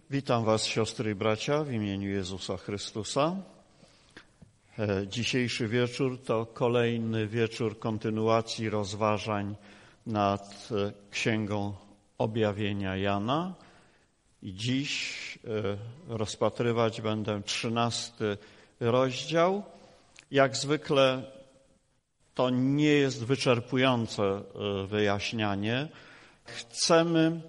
Witam was, siostry i bracia, w imieniu Jezusa Chrystusa. Dzisiejszy wieczór to kolejny wieczór kontynuacji rozważań nad Księgą Objawienia Jana. I dziś rozpatrywać będę 13 rozdział. Jak zwykle to nie jest wyczerpujące wyjaśnianie. Chcemy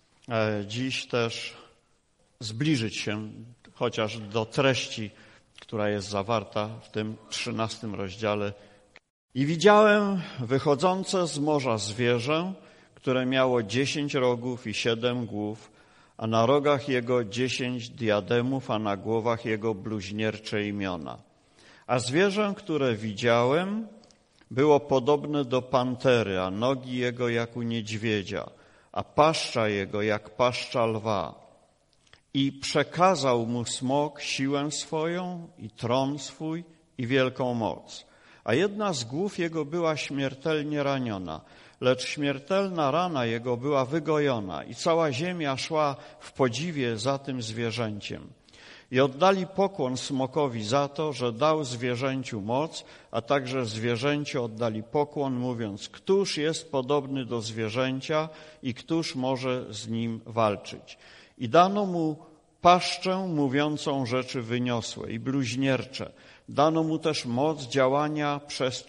dziś też zbliżyć się chociaż do treści, która jest zawarta w tym 13 rozdziale. I widziałem wychodzące z morza zwierzę, które miało 10 rogów i 7 głów, a na rogach jego 10 diademów, a na głowach jego bluźniercze imiona. A zwierzę, które widziałem, było podobne do pantery, a nogi jego jak u niedźwiedzia, a paszcza jego jak paszcza lwa. I przekazał mu smok siłę swoją i tron swój i wielką moc. A jedna z głów jego była śmiertelnie raniona, lecz śmiertelna rana jego była wygojona i cała ziemia szła w podziwie za tym zwierzęciem. I oddali pokłon smokowi za to, że dał zwierzęciu moc, a także zwierzęciu oddali pokłon, mówiąc, któż jest podobny do zwierzęcia i któż może z nim walczyć. I dano mu paszczę mówiącą rzeczy wyniosłe i bluźniercze. Dano mu też moc działania przez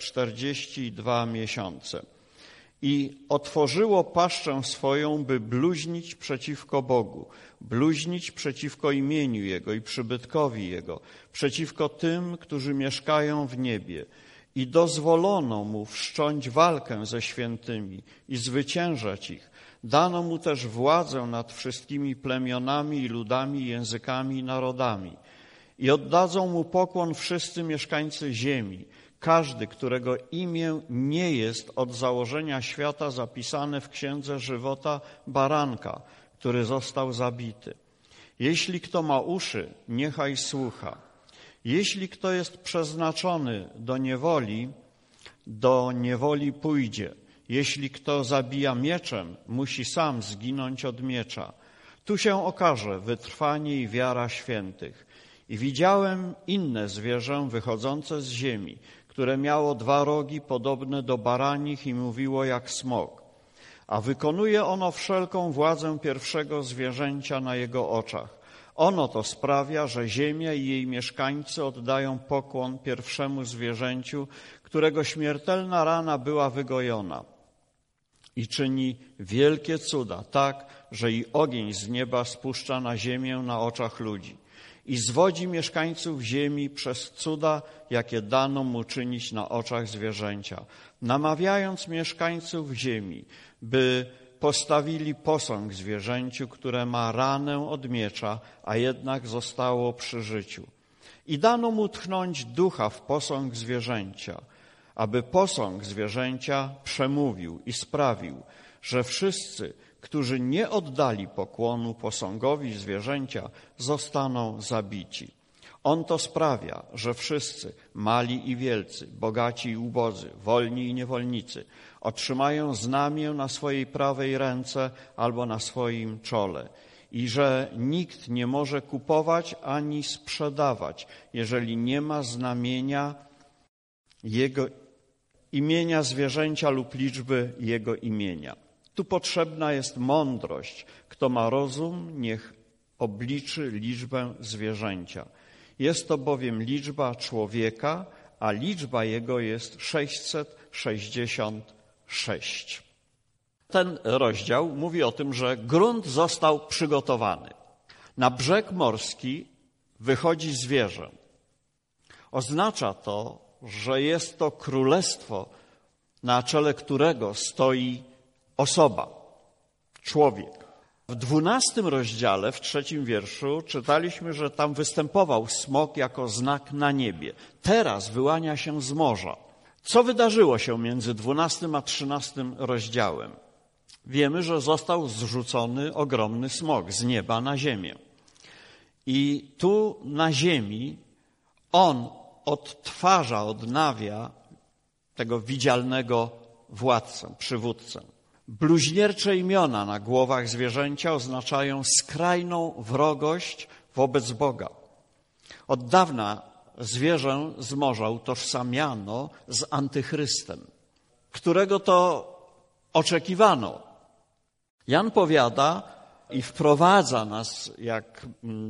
42 miesiące. I otworzyło paszczę swoją, by bluźnić przeciwko Bogu, bluźnić przeciwko imieniu Jego i przybytkowi Jego, przeciwko tym, którzy mieszkają w niebie. I dozwolono mu wszcząć walkę ze świętymi i zwyciężać ich. Dano mu też władzę nad wszystkimi plemionami i ludami, językami i narodami. I oddadzą mu pokłon wszyscy mieszkańcy ziemi, każdy, którego imię nie jest od założenia świata zapisane w Księdze Żywota Baranka, który został zabity. Jeśli kto ma uszy, niechaj słucha. Jeśli kto jest przeznaczony do niewoli pójdzie. Jeśli kto zabija mieczem, musi sam zginąć od miecza. Tu się okaże wytrwanie i wiara świętych. I widziałem inne zwierzę wychodzące z ziemi, które miało 2 rogi podobne do baranich i mówiło jak smok. A wykonuje ono wszelką władzę pierwszego zwierzęcia na jego oczach. Ono to sprawia, że ziemia i jej mieszkańcy oddają pokłon pierwszemu zwierzęciu, którego śmiertelna rana była wygojona. I czyni wielkie cuda, tak, że i ogień z nieba spuszcza na ziemię na oczach ludzi. I zwodzi mieszkańców ziemi przez cuda, jakie dano mu czynić na oczach zwierzęcia, namawiając mieszkańców ziemi, by postawili posąg zwierzęciu, które ma ranę od miecza, a jednak zostało przy życiu. I dano mu tchnąć ducha w posąg zwierzęcia, aby posąg zwierzęcia przemówił i sprawił, że wszyscy, którzy nie oddali pokłonu posągowi zwierzęcia, zostaną zabici. On to sprawia, że wszyscy, mali i wielcy, bogaci i ubodzy, wolni i niewolnicy, otrzymają znamię na swojej prawej ręce albo na swoim czole i że nikt nie może kupować ani sprzedawać, jeżeli nie ma znamienia jego imienia zwierzęcia lub liczby jego imienia. Tu potrzebna jest mądrość. Kto ma rozum, niech obliczy liczbę zwierzęcia. Jest to bowiem liczba człowieka, a liczba jego jest 666. Ten rozdział mówi o tym, że grunt został przygotowany. Na brzeg morski wychodzi zwierzę. Oznacza to, że jest to królestwo, na czele którego stoi osoba, człowiek. W 12 rozdziale, w 3 wierszu czytaliśmy, że tam występował smok jako znak na niebie. Teraz wyłania się z morza. Co wydarzyło się między 12 a 13 rozdziałem? Wiemy, że został zrzucony ogromny smok z nieba na ziemię. I tu na ziemi on odtwarza, odnawia tego widzialnego władcę, przywódcę. Bluźniercze imiona na głowach zwierzęcia oznaczają skrajną wrogość wobec Boga. Od dawna zwierzę z morza utożsamiano z antychrystem, którego to oczekiwano. Jan powiada i wprowadza nas jak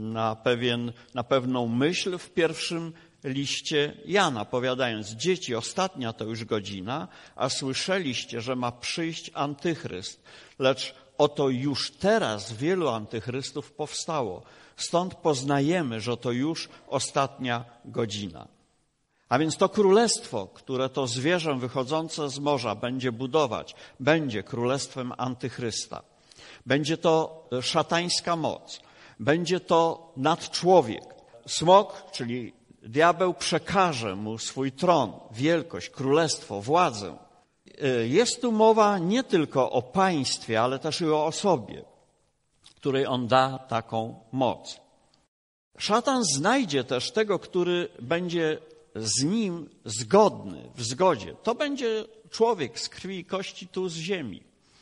na pewną myśl w pierwszym liście Jana, powiadając: dzieci, ostatnia to już godzina, a słyszeliście, że ma przyjść antychryst, lecz oto już teraz wielu antychrystów powstało. Stąd poznajemy, że to już ostatnia godzina. A więc to królestwo, które to zwierzę wychodzące z morza będzie budować, będzie królestwem antychrysta. Będzie to szatańska moc, będzie to nadczłowiek. Smok, czyli diabeł, przekaże mu swój tron, wielkość, królestwo, władzę. Jest tu mowa nie tylko o państwie, ale też i o osobie, której on da taką moc. Szatan znajdzie też tego, który będzie z nim zgodny, w zgodzie. To będzie człowiek z krwi i kości tu z ziemi.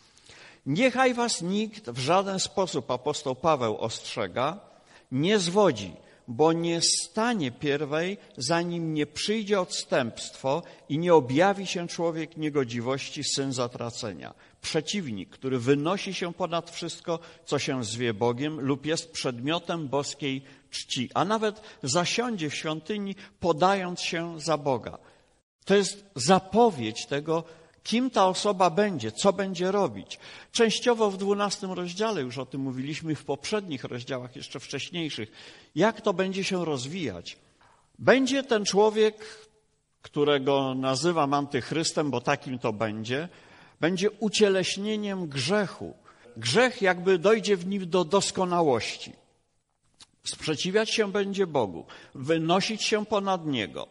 Niechaj was nikt w żaden sposób, apostoł Paweł ostrzega, nie zwodzi, bo nie stanie pierwej, zanim nie przyjdzie odstępstwo i nie objawi się człowiek niegodziwości, syn zatracenia. Przeciwnik, który wynosi się ponad wszystko, co się zwie Bogiem lub jest przedmiotem boskiej czci, a nawet zasiądzie w świątyni, podając się za Boga. To jest zapowiedź tego, kim ta osoba będzie, co będzie robić. Częściowo w 12 rozdziale już o tym mówiliśmy, w poprzednich rozdziałach, jeszcze wcześniejszych, jak to będzie się rozwijać. Będzie ten człowiek, którego nazywam antychrystem, bo takim to będzie ucieleśnieniem grzechu. Grzech jakby dojdzie w nim do doskonałości. Sprzeciwiać się będzie Bogu, wynosić się ponad Niego.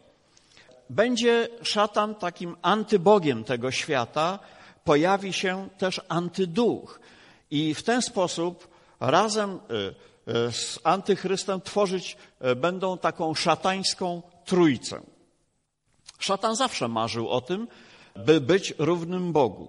Będzie szatan takim antybogiem tego świata, pojawi się też antyduch i w ten sposób razem z antychrystem tworzyć będą taką szatańską trójcę. Szatan zawsze marzył o tym, by być równym Bogu.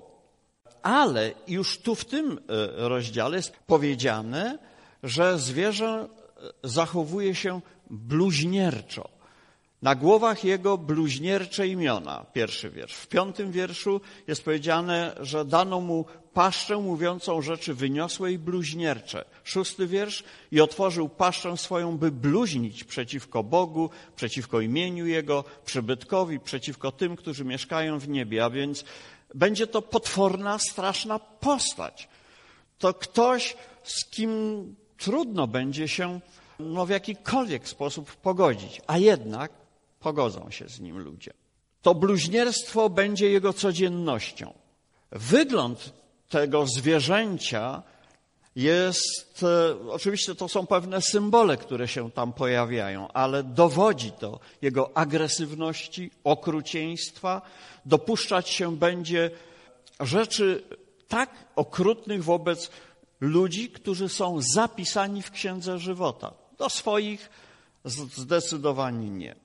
Ale już tu w tym rozdziale jest powiedziane, że zwierzę zachowuje się bluźnierczo. Na głowach jego bluźniercze imiona, pierwszy wiersz. W 5 wierszu jest powiedziane, że dano mu paszczę mówiącą rzeczy wyniosłe i bluźniercze. 6 wiersz: i otworzył paszczę swoją, by bluźnić przeciwko Bogu, przeciwko imieniu Jego, przybytkowi, przeciwko tym, którzy mieszkają w niebie. A więc będzie to potworna, straszna postać. To ktoś, z kim trudno będzie się w jakikolwiek sposób pogodzić, a jednak pogodzą się z nim ludzie. To bluźnierstwo będzie jego codziennością. Wygląd tego zwierzęcia jest, oczywiście to są pewne symbole, które się tam pojawiają, ale dowodzi to jego agresywności, okrucieństwa. Dopuszczać się będzie rzeczy tak okrutnych wobec ludzi, którzy są zapisani w Księdze Żywota. Do swoich zdecydowanie nie.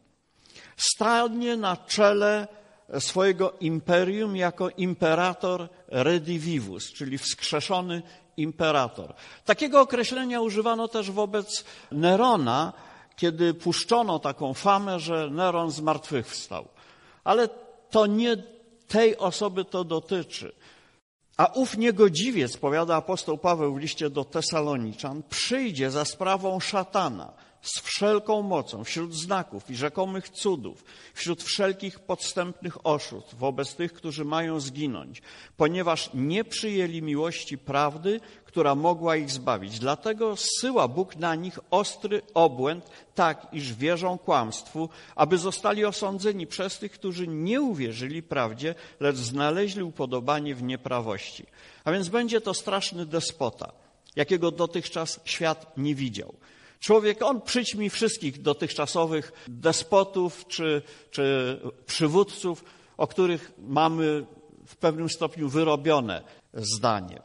Stanie na czele swojego imperium jako imperator redivivus, czyli wskrzeszony imperator. Takiego określenia używano też wobec Nerona, kiedy puszczono taką famę, że Neron zmartwychwstał. Ale to nie tej osoby to dotyczy. A ów niegodziwiec, powiada apostoł Paweł w liście do Tesaloniczan, przyjdzie za sprawą szatana z wszelką mocą, wśród znaków i rzekomych cudów, wśród wszelkich podstępnych oszustw wobec tych, którzy mają zginąć, ponieważ nie przyjęli miłości prawdy, która mogła ich zbawić. Dlatego zsyła Bóg na nich ostry obłęd, tak iż wierzą kłamstwu, aby zostali osądzeni przez tych, którzy nie uwierzyli prawdzie, lecz znaleźli upodobanie w nieprawości. A więc będzie to straszny despota, jakiego dotychczas świat nie widział. Człowiek, on przyćmi wszystkich dotychczasowych despotów czy przywódców, o których mamy w pewnym stopniu wyrobione zdanie.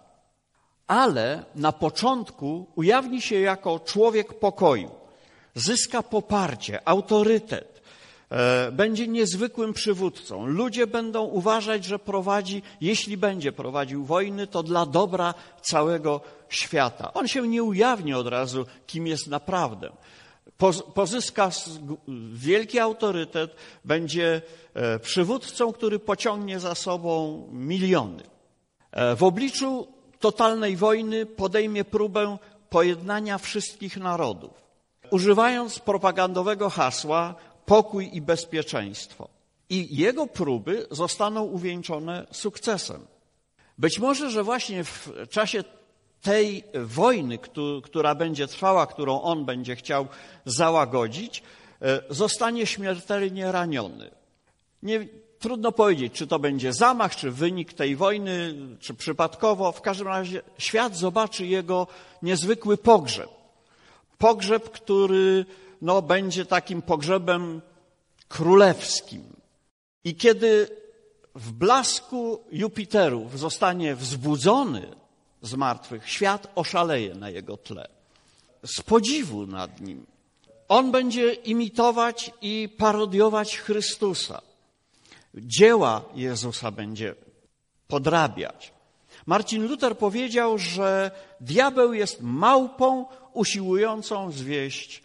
Ale na początku ujawni się jako człowiek pokoju. Zyska poparcie, autorytet, będzie niezwykłym przywódcą. Ludzie będą uważać, że jeśli będzie prowadził wojny, to dla dobra całego świata. On się nie ujawni od razu, kim jest naprawdę. Pozyska wielki autorytet, będzie przywódcą, który pociągnie za sobą miliony. W obliczu totalnej wojny podejmie próbę pojednania wszystkich narodów, używając propagandowego hasła pokój i bezpieczeństwo. I jego próby zostaną uwieńczone sukcesem. Być może, że właśnie w czasie tej wojny, która będzie trwała, którą on będzie chciał załagodzić, zostanie śmiertelnie raniony. Trudno powiedzieć, czy to będzie zamach, czy wynik tej wojny, czy przypadkowo. W każdym razie świat zobaczy jego niezwykły pogrzeb. Pogrzeb, który będzie takim pogrzebem królewskim. I kiedy w blasku Jupiterów zostanie wzbudzony z martwych, świat oszaleje na jego tle. Z podziwu nad nim. On będzie imitować i parodiować Chrystusa. Dzieła Jezusa będzie podrabiać. Marcin Luther powiedział, że diabeł jest małpą usiłującą zwieść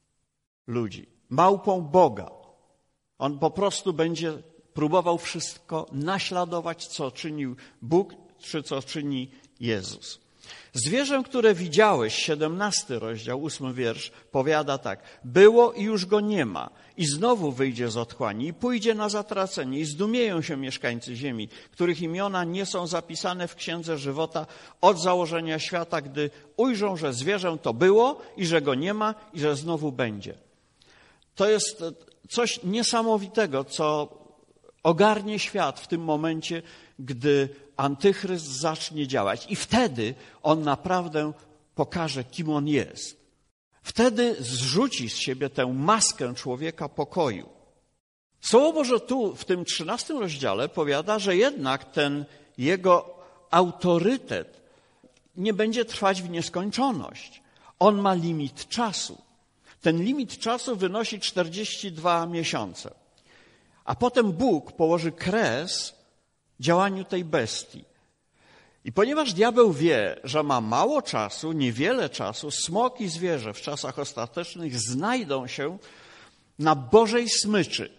ludzi. Małpą Boga. On po prostu będzie próbował wszystko naśladować, co czynił Bóg, czy co czyni Jezus. Zwierzę, które widziałeś, 17 rozdział, 8 wiersz, powiada tak. Było i już go nie ma. I znowu wyjdzie z otchłani i pójdzie na zatracenie. I zdumieją się mieszkańcy ziemi, których imiona nie są zapisane w Księdze Żywota od założenia świata, gdy ujrzą, że zwierzę to było i że go nie ma i że znowu będzie. To jest coś niesamowitego, co ogarnie świat w tym momencie, gdy Antychryst zacznie działać. I wtedy on naprawdę pokaże, kim on jest. Wtedy zrzuci z siebie tę maskę człowieka pokoju. Słowo Boże tu w tym 13 rozdziale powiada, że jednak ten jego autorytet nie będzie trwać w nieskończoność. On ma limit czasu. Ten limit czasu wynosi 42 miesiące. A potem Bóg położy kres działaniu tej bestii. I ponieważ diabeł wie, że ma mało czasu, niewiele czasu, smok i zwierzę w czasach ostatecznych znajdą się na Bożej smyczy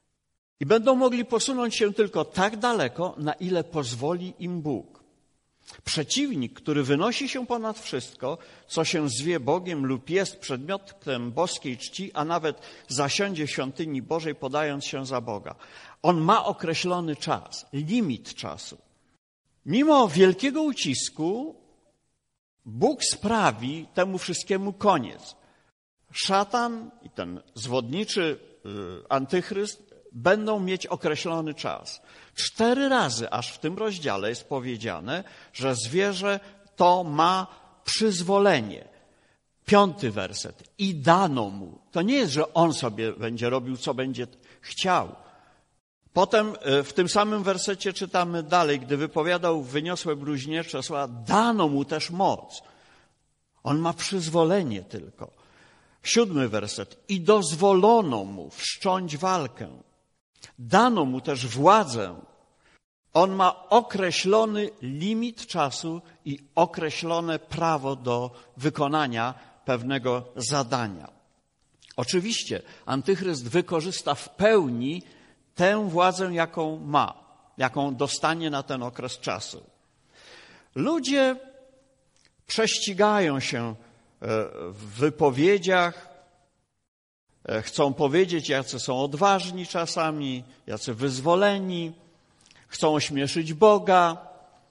i będą mogli posunąć się tylko tak daleko, na ile pozwoli im Bóg. Przeciwnik, który wynosi się ponad wszystko, co się zwie Bogiem lub jest przedmiotem boskiej czci, a nawet zasiądzie w świątyni Bożej, podając się za Boga. On ma określony czas, limit czasu. Mimo wielkiego ucisku Bóg sprawi temu wszystkiemu koniec. Szatan i ten zwodniczy antychryst będą mieć określony czas. 4 razy aż w tym rozdziale jest powiedziane, że zwierzę to ma przyzwolenie. 5 werset. I dano mu. To nie jest, że on sobie będzie robił, co będzie chciał. Potem w tym samym wersecie czytamy dalej, gdy wypowiadał wyniosłe bluźniercze słowa, dano mu też moc. On ma przyzwolenie tylko. 7 werset. I dozwolono mu wszcząć walkę. Dano mu też władzę. On ma określony limit czasu i określone prawo do wykonania pewnego zadania. Oczywiście antychryst wykorzysta w pełni tę władzę, jaką ma, jaką dostanie na ten okres czasu. Ludzie prześcigają się w wypowiedziach, chcą powiedzieć, jacy są odważni czasami, jacy wyzwoleni, chcą ośmieszyć Boga,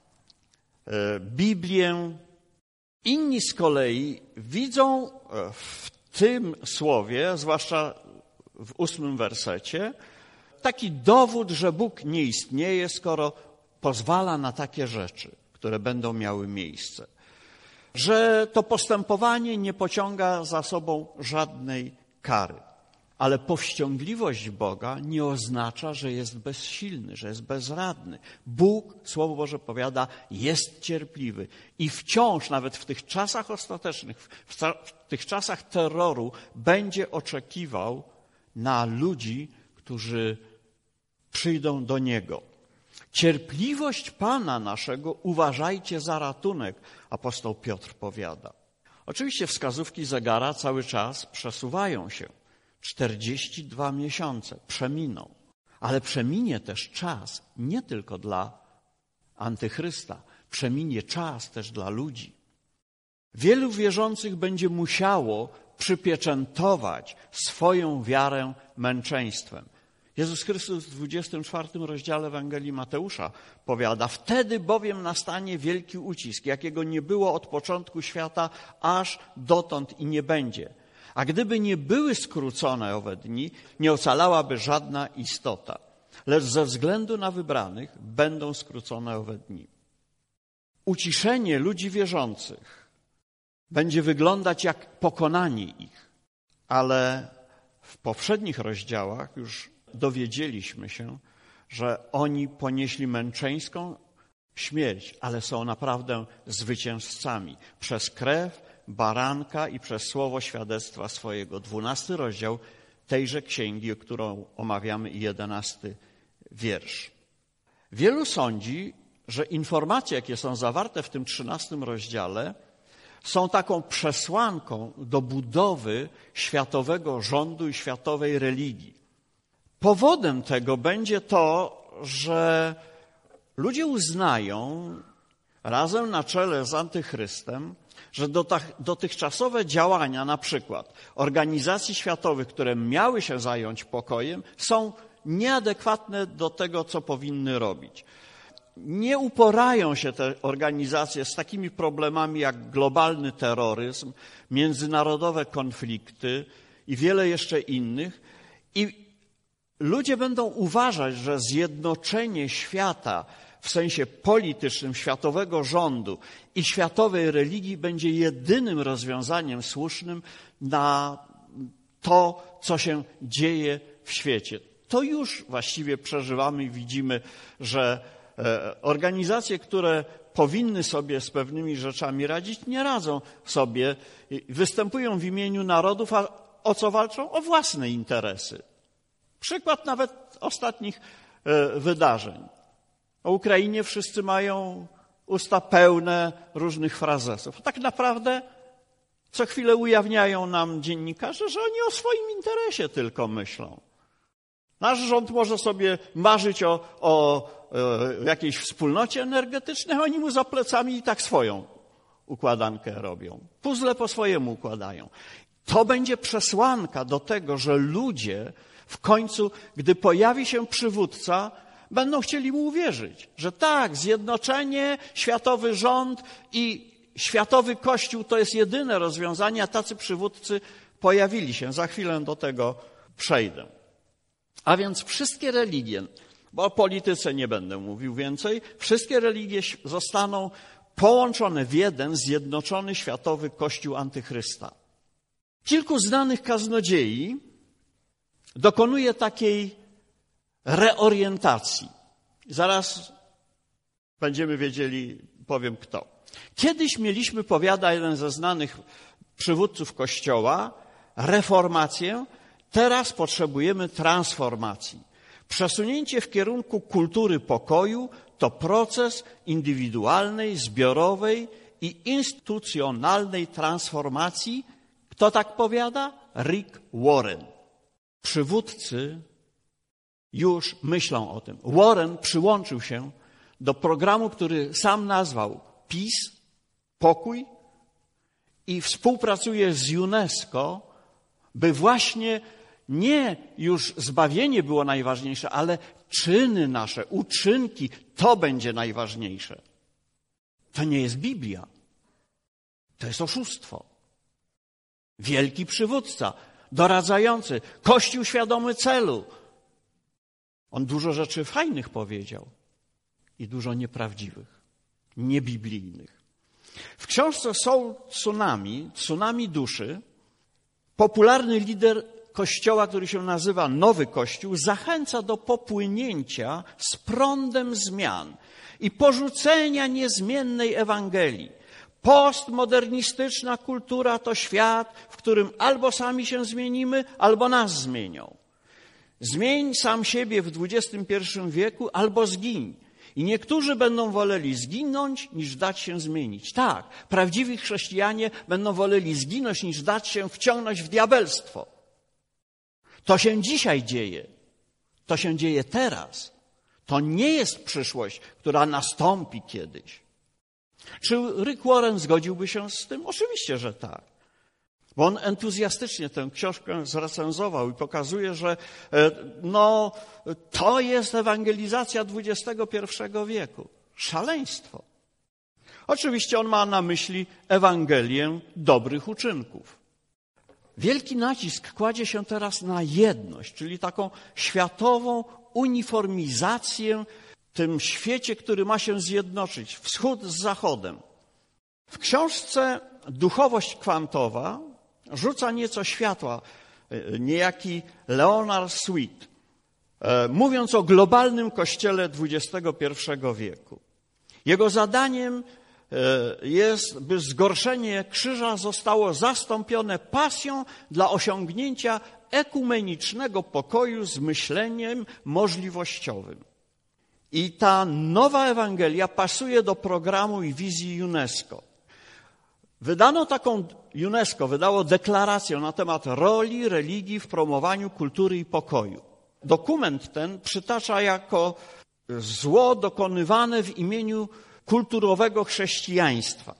Biblię. Inni z kolei widzą w tym słowie, zwłaszcza w 8 wersecie, taki dowód, że Bóg nie istnieje, skoro pozwala na takie rzeczy, które będą miały miejsce. Że to postępowanie nie pociąga za sobą żadnej kary. Ale powściągliwość Boga nie oznacza, że jest bezsilny, że jest bezradny. Bóg, Słowo Boże powiada, jest cierpliwy i wciąż, nawet w tych czasach ostatecznych, w tych czasach terroru, będzie oczekiwał na ludzi, którzy przyjdą do Niego. Cierpliwość Pana naszego uważajcie za ratunek, apostoł Piotr powiada. Oczywiście wskazówki zegara cały czas przesuwają się. 42 miesiące przeminą, ale przeminie też czas nie tylko dla antychrysta, przeminie czas też dla ludzi. Wielu wierzących będzie musiało przypieczętować swoją wiarę męczeństwem. Jezus Chrystus w 24 rozdziale Ewangelii Mateusza powiada: wtedy bowiem nastanie wielki ucisk, jakiego nie było od początku świata, aż dotąd i nie będzie. A gdyby nie były skrócone owe dni, nie ocalałaby żadna istota. Lecz ze względu na wybranych będą skrócone owe dni. Uciszenie ludzi wierzących będzie wyglądać jak pokonanie ich, ale w poprzednich rozdziałach już dowiedzieliśmy się, że oni ponieśli męczeńską śmierć, ale są naprawdę zwycięzcami przez krew baranka i przez słowo świadectwa swojego. 12 rozdział tejże księgi, którą omawiamy, i 11 wiersz. Wielu sądzi, że informacje, jakie są zawarte w tym 13 rozdziale, są taką przesłanką do budowy światowego rządu i światowej religii. Powodem tego będzie to, że ludzie uznają razem na czele z antychrystem, że dotychczasowe działania, na przykład organizacji światowych, które miały się zająć pokojem, są nieadekwatne do tego, co powinny robić. Nie uporają się te organizacje z takimi problemami jak globalny terroryzm, międzynarodowe konflikty i wiele jeszcze innych. I ludzie będą uważać, że zjednoczenie świata w sensie politycznym, światowego rządu i światowej religii będzie jedynym rozwiązaniem słusznym na to, co się dzieje w świecie. To już właściwie przeżywamy i widzimy, że organizacje, które powinny sobie z pewnymi rzeczami radzić, nie radzą sobie. Występują w imieniu narodów, a o co walczą? O własne interesy. Przykład nawet ostatnich wydarzeń. O Ukrainie wszyscy mają usta pełne różnych frazesów. Tak naprawdę co chwilę ujawniają nam dziennikarze, że oni o swoim interesie tylko myślą. Nasz rząd może sobie marzyć o jakiejś wspólnocie energetycznej, a oni mu za plecami i tak swoją układankę robią. Puzzle po swojemu układają. To będzie przesłanka do tego, że ludzie w końcu, gdy pojawi się przywódca, będą chcieli mu uwierzyć, że tak, zjednoczenie, światowy rząd i światowy Kościół to jest jedyne rozwiązanie, a tacy przywódcy pojawili się. Za chwilę do tego przejdę. A więc wszystkie religie, bo o polityce nie będę mówił więcej, wszystkie religie zostaną połączone w jeden zjednoczony światowy Kościół antychrysta. Kilku znanych kaznodziei dokonuje takiej reorientacji. Zaraz będziemy wiedzieli, powiem kto. Kiedyś mieliśmy, powiada jeden ze znanych przywódców Kościoła, reformację, teraz potrzebujemy transformacji. Przesunięcie w kierunku kultury pokoju to proces indywidualnej, zbiorowej i instytucjonalnej transformacji. Kto tak powiada? Rick Warren. Przywódcy już myślą o tym. Warren przyłączył się do programu, który sam nazwał Peace, pokój, i współpracuje z UNESCO, by właśnie nie już zbawienie było najważniejsze, ale czyny nasze, uczynki, to będzie najważniejsze. To nie jest Biblia. To jest oszustwo. Wielki przywódca, doradzający, Kościół świadomy celu. On dużo rzeczy fajnych powiedział i dużo nieprawdziwych, niebiblijnych. W książce Soul Tsunami duszy, popularny lider Kościoła, który się nazywa Nowy Kościół, zachęca do popłynięcia z prądem zmian i porzucenia niezmiennej Ewangelii. Postmodernistyczna kultura to świat, w którym albo sami się zmienimy, albo nas zmienią. Zmień sam siebie w XXI wieku albo zgiń. I niektórzy będą woleli zginąć, niż dać się zmienić. Tak, prawdziwi chrześcijanie będą woleli zginąć, niż dać się wciągnąć w diabelstwo. To się dzisiaj dzieje. To się dzieje teraz. To nie jest przyszłość, która nastąpi kiedyś. Czy Rick Warren zgodziłby się z tym? Oczywiście, że tak. Bo on entuzjastycznie tę książkę zrecenzował i pokazuje, że to jest ewangelizacja XXI wieku. Szaleństwo. Oczywiście on ma na myśli Ewangelię dobrych uczynków. Wielki nacisk kładzie się teraz na jedność, czyli taką światową uniformizację w tym świecie, który ma się zjednoczyć, wschód z zachodem. W książce Duchowość kwantowa rzuca nieco światła niejaki Leonard Sweet, mówiąc o globalnym kościele XXI wieku. Jego zadaniem jest, by zgorszenie krzyża zostało zastąpione pasją dla osiągnięcia ekumenicznego pokoju z myśleniem możliwościowym. I ta nowa Ewangelia pasuje do programu i wizji UNESCO. UNESCO wydało deklarację na temat roli religii w promowaniu kultury i pokoju. Dokument ten przytacza jako zło dokonywane w imieniu kulturowego chrześcijaństwa.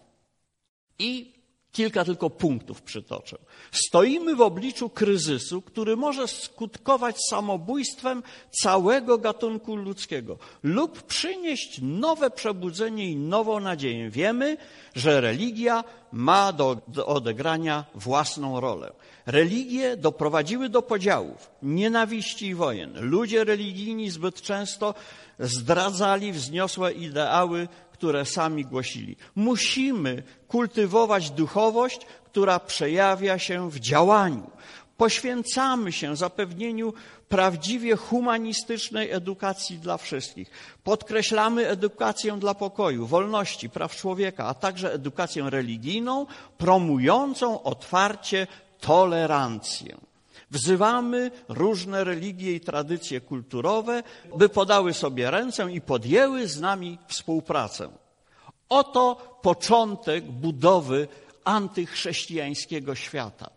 I kilka tylko punktów przytoczę. Stoimy w obliczu kryzysu, który może skutkować samobójstwem całego gatunku ludzkiego lub przynieść nowe przebudzenie i nową nadzieję. Wiemy, że religia ma do odegrania własną rolę. Religie doprowadziły do podziałów, nienawiści i wojen. Ludzie religijni zbyt często zdradzali wzniosłe ideały, które sami głosili. Musimy kultywować duchowość, która przejawia się w działaniu. Poświęcamy się zapewnieniu prawdziwie humanistycznej edukacji dla wszystkich. Podkreślamy edukację dla pokoju, wolności, praw człowieka, a także edukację religijną, promującą otwarcie tolerancję. Wzywamy różne religie i tradycje kulturowe, by podały sobie ręce i podjęły z nami współpracę. Oto początek budowy antychrześcijańskiego świata.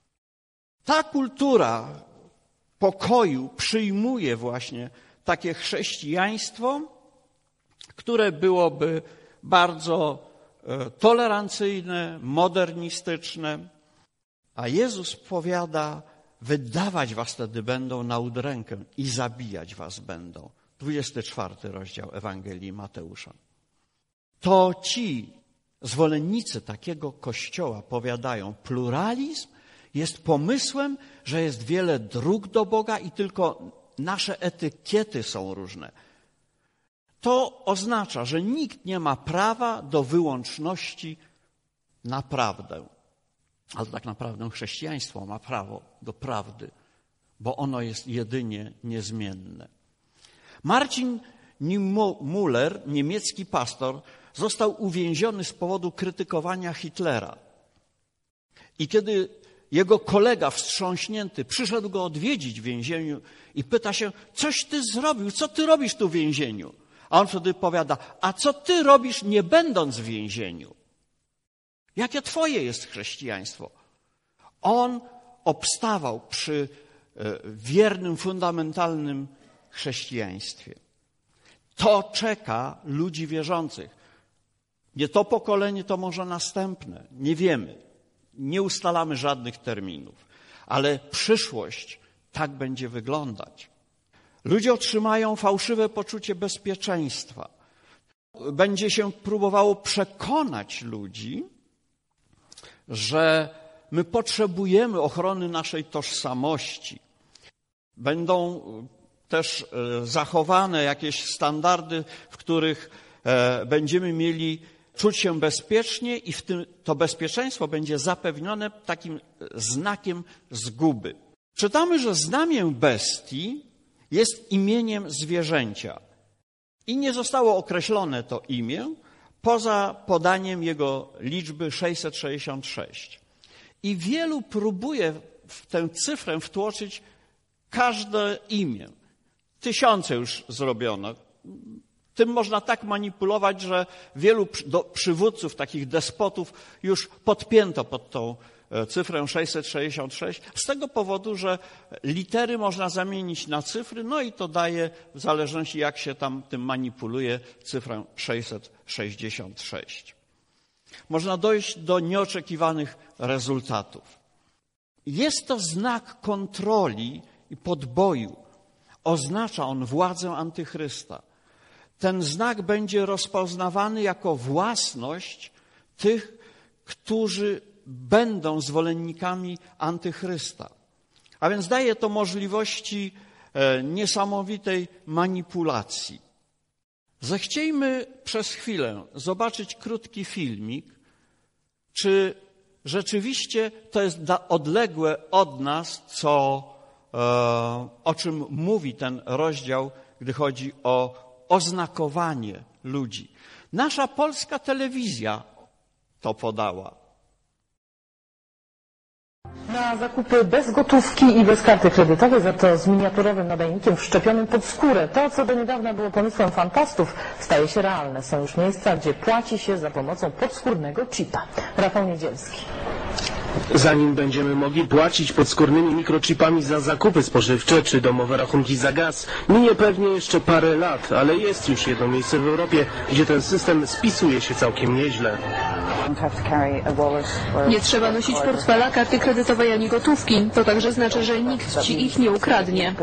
Ta kultura pokoju przyjmuje właśnie takie chrześcijaństwo, które byłoby bardzo tolerancyjne, modernistyczne, a Jezus powiada: wydawać was wtedy będą na udrękę i zabijać was będą. 24 rozdział Ewangelii Mateusza. To ci zwolennicy takiego kościoła powiadają, pluralizm jest pomysłem, że jest wiele dróg do Boga i tylko nasze etykiety są różne. To oznacza, że nikt nie ma prawa do wyłączności na prawdę. Ale tak naprawdę chrześcijaństwo ma prawo do prawdy, bo ono jest jedynie niezmienne. Marcin Niemöller, niemiecki pastor, został uwięziony z powodu krytykowania Hitlera. I kiedy jego kolega wstrząśnięty przyszedł go odwiedzić w więzieniu i pyta się: coś ty zrobił, co ty robisz tu w więzieniu? A on wtedy powiada: a co ty robisz, nie będąc w więzieniu? Jakie twoje jest chrześcijaństwo? On obstawał przy wiernym, fundamentalnym chrześcijaństwie. To czeka ludzi wierzących. Nie to pokolenie, to może następne. Nie wiemy. Nie ustalamy żadnych terminów. Ale przyszłość tak będzie wyglądać. Ludzie otrzymają fałszywe poczucie bezpieczeństwa. Będzie się próbowało przekonać ludzi, że my potrzebujemy ochrony naszej tożsamości. Będą też zachowane jakieś standardy, w których będziemy mieli czuć się bezpiecznie i w tym to bezpieczeństwo będzie zapewnione takim znakiem zguby. Czytamy, że znamię bestii jest imieniem zwierzęcia i nie zostało określone to imię poza podaniem jego liczby 666. I wielu próbuje w tę cyfrę wtłoczyć każde imię. Tysiące już zrobiono. Tym można tak manipulować, że wielu przywódców, takich despotów już podpięto pod tą cyfrę 666 z tego powodu, że litery można zamienić na cyfry, no i to daje, w zależności jak się tam tym manipuluje, cyfrę 666. Można dojść do nieoczekiwanych rezultatów. Jest to znak kontroli i podboju. Oznacza on władzę antychrysta. Ten znak będzie rozpoznawany jako własność tych, którzy będą zwolennikami antychrysta. A więc daje to możliwości niesamowitej manipulacji. Zechciejmy przez chwilę zobaczyć krótki filmik, czy rzeczywiście to jest odległe od nas, o czym mówi ten rozdział, gdy chodzi o oznakowanie ludzi. Nasza polska telewizja to podała. Na zakupy bez gotówki i bez karty kredytowej, za to z miniaturowym nadajnikiem wszczepionym pod skórę. To, co do niedawna było pomysłem fantastów, staje się realne. Są już miejsca, gdzie płaci się za pomocą podskórnego chipa. Rafał Niedzielski. Zanim będziemy mogli płacić podskórnymi mikrochipami za zakupy spożywcze czy domowe rachunki za gaz, minie pewnie jeszcze parę lat, ale jest już jedno miejsce w Europie, gdzie ten system spisuje się całkiem nieźle. Nie trzeba nosić portfela, karty kredytowej ani gotówki. To także znaczy, że nikt ci ich nie ukradnie.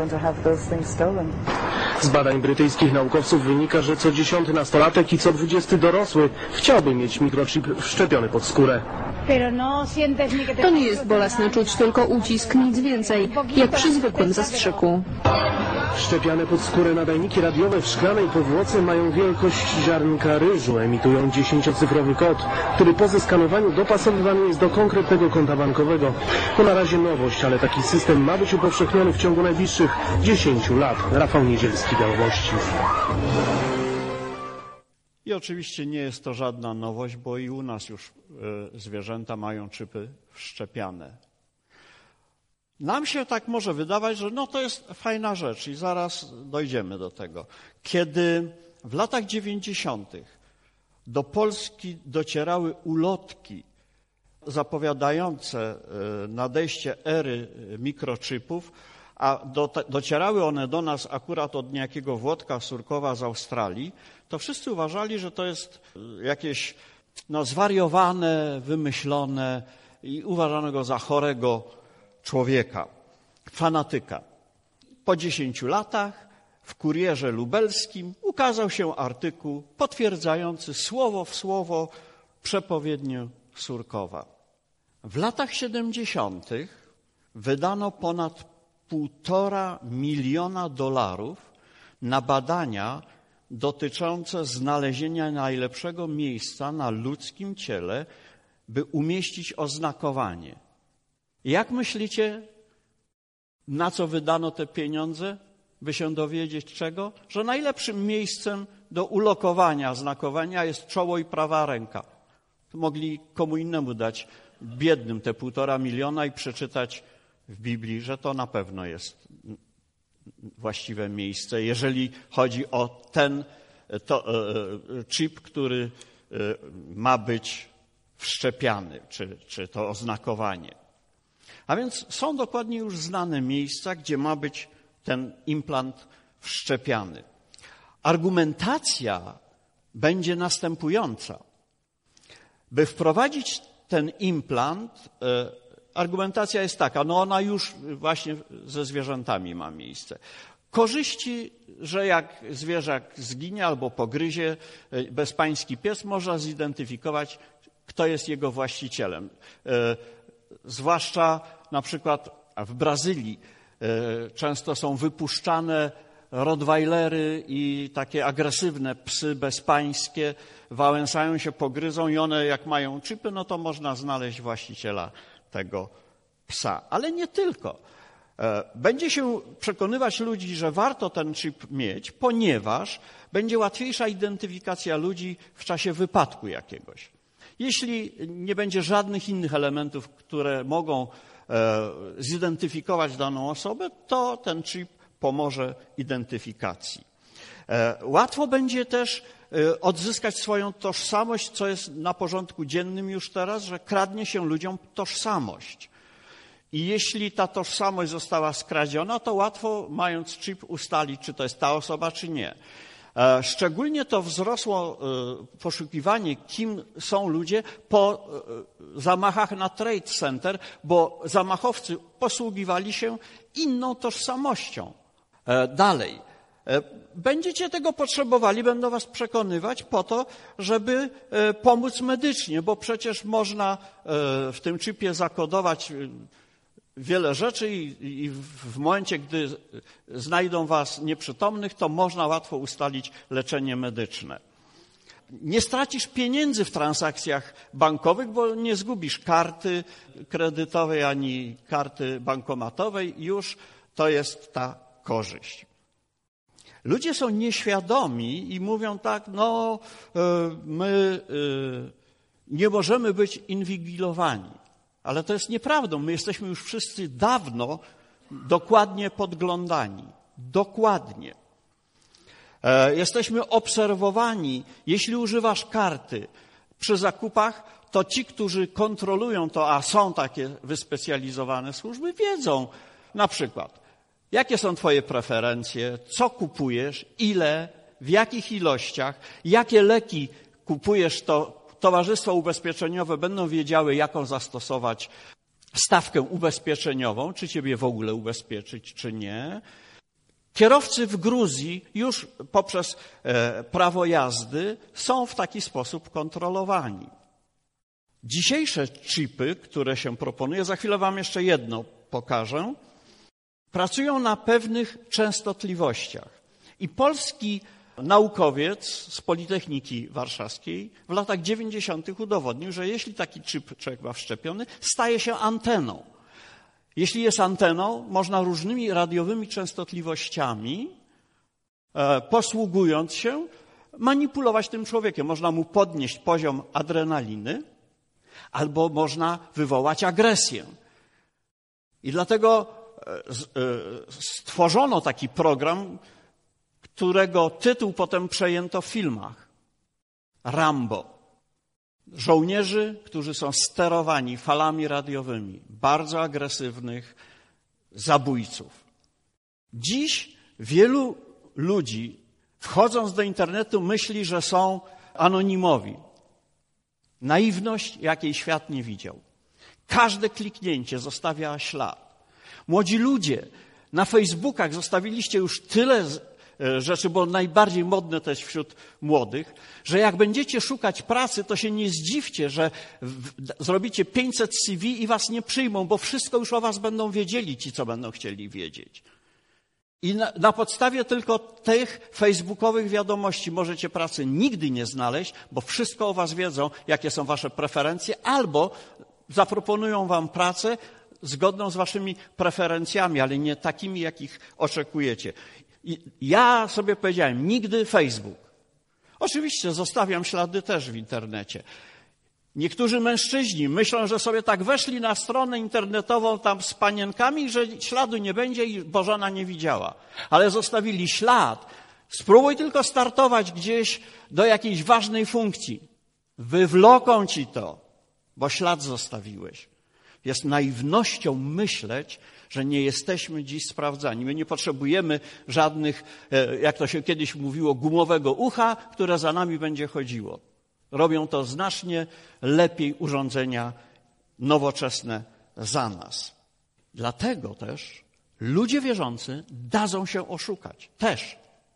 Z badań brytyjskich naukowców wynika, że co 10. nastolatek i co 20. dorosły chciałby mieć mikrochip wszczepiony pod skórę. To nie jest bolesne czuć, tylko ucisk, nic więcej, jak przy zwykłym zastrzyku. Szczepiane pod skórę nadajniki radiowe w szklanej powłoce mają wielkość ziarnka ryżu, emitują 10-cyfrowy kod, który po zeskanowaniu dopasowywany jest do konkretnego konta bankowego. To na razie nowość, ale taki system ma być upowszechniony w ciągu najbliższych 10 lat. Rafał Niedzielski, Wiadomości. I oczywiście nie jest to żadna nowość, bo i u nas już zwierzęta mają czypy wszczepiane. Nam się tak może wydawać, że no to jest fajna rzecz i zaraz dojdziemy do tego. Kiedy w latach 90. do Polski docierały ulotki zapowiadające nadejście ery mikrochipów, a docierały one do nas akurat od niejakiego Włodka Surkowa z Australii, to wszyscy uważali, że to jest jakieś zwariowane, wymyślone i uważano go za chorego człowieka, fanatyka. Po 10 latach w Kurierze Lubelskim ukazał się artykuł potwierdzający słowo w słowo przepowiednię Surkowa. W latach 70. wydano ponad $1,5 miliona na badania dotyczące znalezienia najlepszego miejsca na ludzkim ciele, by umieścić oznakowanie. Jak myślicie, na co wydano te pieniądze? By się dowiedzieć czego? Że najlepszym miejscem do ulokowania oznakowania jest czoło i prawa ręka. Mogli komu innemu dać, biednym, te 1,5 miliona i przeczytać w Biblii, że to na pewno jest właściwe miejsce, jeżeli chodzi o ten chip, który ma być wszczepiany, czy to oznakowanie. A więc są dokładnie już znane miejsca, gdzie ma być ten implant wszczepiany. Argumentacja będzie następująca. By wprowadzić ten implant, argumentacja jest taka, no ona już właśnie ze zwierzętami ma miejsce. Korzyści, że jak zwierzak zginie albo pogryzie bezpański pies, można zidentyfikować, kto jest jego właścicielem. Zwłaszcza na przykład w Brazylii często są wypuszczane rottweilery i takie agresywne psy bezpańskie, wałęsają się, pogryzą i one jak mają chipy, no to można znaleźć właściciela tego psa. Ale nie tylko. Będzie się przekonywać ludzi, że warto ten chip mieć, ponieważ będzie łatwiejsza identyfikacja ludzi w czasie wypadku jakiegoś. Jeśli nie będzie żadnych innych elementów, które mogą zidentyfikować daną osobę, to ten chip pomoże identyfikacji. Łatwo będzie też odzyskać swoją tożsamość, co jest na porządku dziennym już teraz, że kradnie się ludziom tożsamość. I jeśli ta tożsamość została skradziona, to łatwo, mając chip, ustalić, czy to jest ta osoba, czy nie. Szczególnie to wzrosło poszukiwanie, kim są ludzie po zamachach na Trade Center, bo zamachowcy posługiwali się inną tożsamością. Dalej. Będziecie tego potrzebowali, będą was przekonywać po to, żeby pomóc medycznie, bo przecież można w tym chipie zakodować wiele rzeczy i w momencie, gdy znajdą was nieprzytomnych, to można łatwo ustalić leczenie medyczne. Nie stracisz pieniędzy w transakcjach bankowych, bo nie zgubisz karty kredytowej ani karty bankomatowej. Już to jest ta korzyść. Ludzie są nieświadomi i mówią tak, my nie możemy być inwigilowani. Ale to jest nieprawdą. My jesteśmy już wszyscy dawno dokładnie podglądani. Dokładnie. Jesteśmy obserwowani. Jeśli używasz karty przy zakupach, to ci, którzy kontrolują to, a są takie wyspecjalizowane służby, wiedzą na przykład, jakie są twoje preferencje, co kupujesz, ile, w jakich ilościach, jakie leki kupujesz, to towarzystwa ubezpieczeniowe będą wiedziały, jaką zastosować stawkę ubezpieczeniową, czy ciebie w ogóle ubezpieczyć, czy nie. Kierowcy w Gruzji już poprzez prawo jazdy są w taki sposób kontrolowani. Dzisiejsze chipy, które się proponuje, za chwilę wam jeszcze jedno pokażę, pracują na pewnych częstotliwościach. I polski naukowiec z Politechniki Warszawskiej w latach 90. udowodnił, że jeśli taki chip człowiek ma wszczepiony, staje się anteną. Jeśli jest anteną, można różnymi radiowymi częstotliwościami, posługując się, manipulować tym człowiekiem. Można mu podnieść poziom adrenaliny, albo można wywołać agresję. I dlatego stworzono taki program, którego tytuł potem przejęto w filmach. Rambo. Żołnierzy, którzy są sterowani falami radiowymi, bardzo agresywnych zabójców. Dziś wielu ludzi, wchodząc do internetu, myśli, że są anonimowi. Naiwność, jakiej świat nie widział. Każde kliknięcie zostawia ślad. Młodzi ludzie, na Facebookach zostawiliście już tyle rzeczy, bo najbardziej modne to jest wśród młodych, że jak będziecie szukać pracy, to się nie zdziwcie, że zrobicie 500 CV i was nie przyjmą, bo wszystko już o was będą wiedzieli ci, co będą chcieli wiedzieć. I na podstawie tylko tych facebookowych wiadomości możecie pracy nigdy nie znaleźć, bo wszystko o was wiedzą, jakie są wasze preferencje, albo zaproponują wam pracę zgodną z waszymi preferencjami, ale nie takimi, jakich oczekujecie. I ja sobie powiedziałem, nigdy Facebook. Oczywiście zostawiam ślady też w internecie. Niektórzy mężczyźni myślą, że sobie tak weszli na stronę internetową tam z panienkami, że śladu nie będzie i Bożena nie widziała. Ale zostawili ślad. Spróbuj tylko startować gdzieś do jakiejś ważnej funkcji. Wywloką ci to, bo ślad zostawiłeś. Jest naiwnością myśleć, że nie jesteśmy dziś sprawdzani. My nie potrzebujemy żadnych, jak to się kiedyś mówiło, gumowego ucha, które za nami będzie chodziło. Robią to znacznie lepiej urządzenia nowoczesne za nas. Dlatego też ludzie wierzący dadzą się oszukać. Też.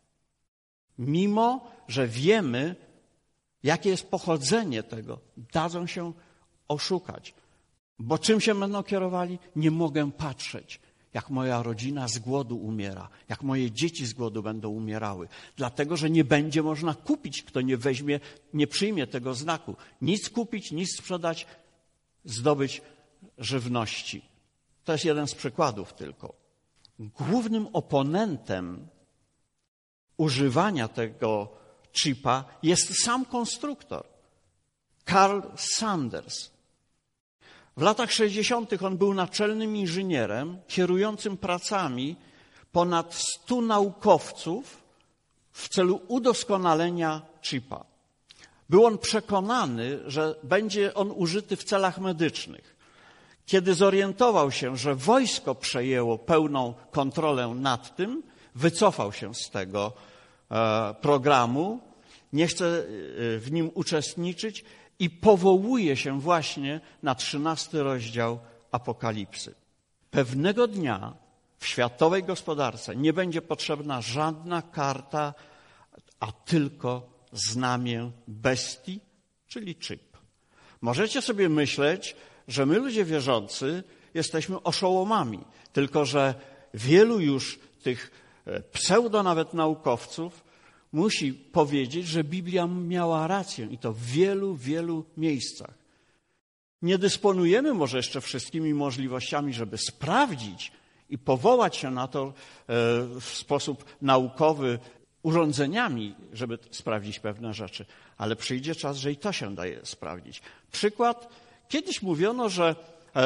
Mimo, że wiemy, jakie jest pochodzenie tego, dadzą się oszukać. Bo czym się będą kierowali? Nie mogę patrzeć, jak moja rodzina z głodu umiera, jak moje dzieci z głodu będą umierały. Dlatego, że nie będzie można kupić, kto nie weźmie, nie przyjmie tego znaku. Nic kupić, nic sprzedać, zdobyć żywności. To jest jeden z przykładów tylko. Głównym oponentem używania tego chipa jest sam konstruktor. Carl Sanders. W latach 60. on był naczelnym inżynierem kierującym pracami ponad 100 naukowców w celu udoskonalenia chipa. Był on przekonany, że będzie on użyty w celach medycznych. Kiedy zorientował się, że wojsko przejęło pełną kontrolę nad tym, wycofał się z tego programu, nie chce w nim uczestniczyć i powołuje się właśnie na 13 rozdział Apokalipsy. Pewnego dnia w światowej gospodarce nie będzie potrzebna żadna karta, a tylko znamię bestii, czyli chip. Możecie sobie myśleć, że my, ludzie wierzący, jesteśmy oszołomami, tylko że wielu już tych pseudo nawet naukowców musi powiedzieć, że Biblia miała rację i to w wielu, wielu miejscach. Nie dysponujemy może jeszcze wszystkimi możliwościami, żeby sprawdzić i powołać się na to w sposób naukowy urządzeniami, żeby sprawdzić pewne rzeczy, ale przyjdzie czas, że i to się daje sprawdzić. Przykład, kiedyś mówiono, że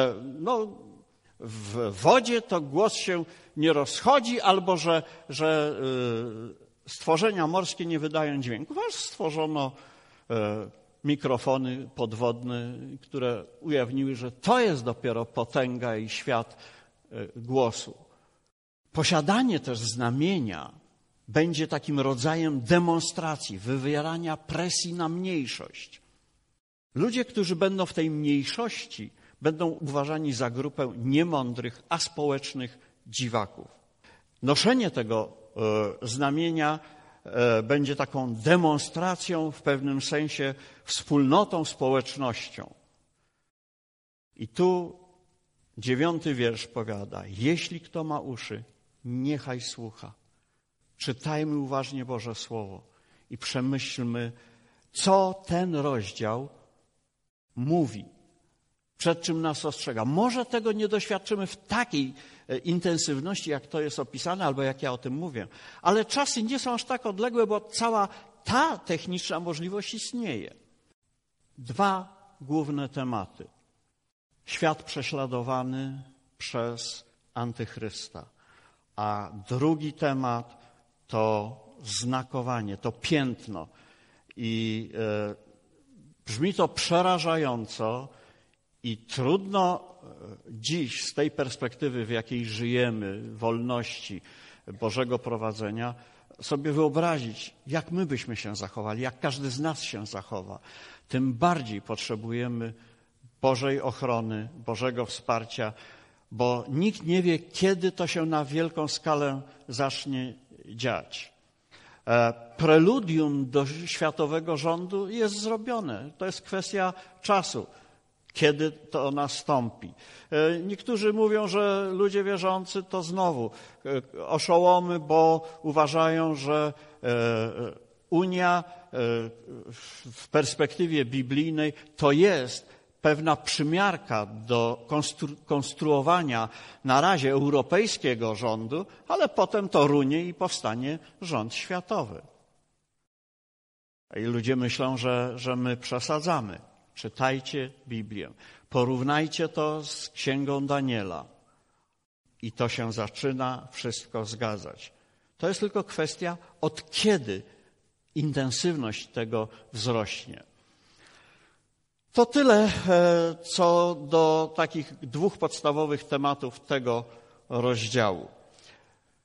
w wodzie to głos się nie rozchodzi, albo że stworzenia morskie nie wydają dźwięków, aż stworzono mikrofony podwodne, które ujawniły, że to jest dopiero potęga i świat głosu. Posiadanie też znamienia będzie takim rodzajem demonstracji, wywierania presji na mniejszość. Ludzie, którzy będą w tej mniejszości, będą uważani za grupę niemądrych, aspołecznych dziwaków. Noszenie tego znamienia będzie taką demonstracją, w pewnym sensie wspólnotą, społecznością. I tu 9 wiersz powiada: jeśli kto ma uszy, niechaj słucha. Czytajmy uważnie Boże Słowo i przemyślmy, co ten rozdział mówi, przed czym nas ostrzega. Może tego nie doświadczymy w takiej intensywności, jak to jest opisane, albo jak ja o tym mówię, ale czasy nie są aż tak odległe, bo cała ta techniczna możliwość istnieje. 2 główne tematy. Świat prześladowany przez Antychrysta, a drugi temat to znakowanie, to piętno. I brzmi to przerażająco i trudno dziś z tej perspektywy, w jakiej żyjemy, wolności, Bożego prowadzenia, sobie wyobrazić, jak my byśmy się zachowali, jak każdy z nas się zachowa. Tym bardziej potrzebujemy Bożej ochrony, Bożego wsparcia, bo nikt nie wie, kiedy to się na wielką skalę zacznie dziać. Preludium do światowego rządu jest zrobione. To jest kwestia czasu, kiedy to nastąpi. Niektórzy mówią, że ludzie wierzący to znowu oszołomy, bo uważają, że Unia w perspektywie biblijnej to jest pewna przymiarka do konstruowania na razie europejskiego rządu, ale potem to runie i powstanie rząd światowy. I ludzie myślą, że my przesadzamy. Czytajcie Biblię. Porównajcie to z Księgą Daniela. I to się zaczyna wszystko zgadzać. To jest tylko kwestia, od kiedy intensywność tego wzrośnie. To tyle, co do takich 2 podstawowych tematów tego rozdziału.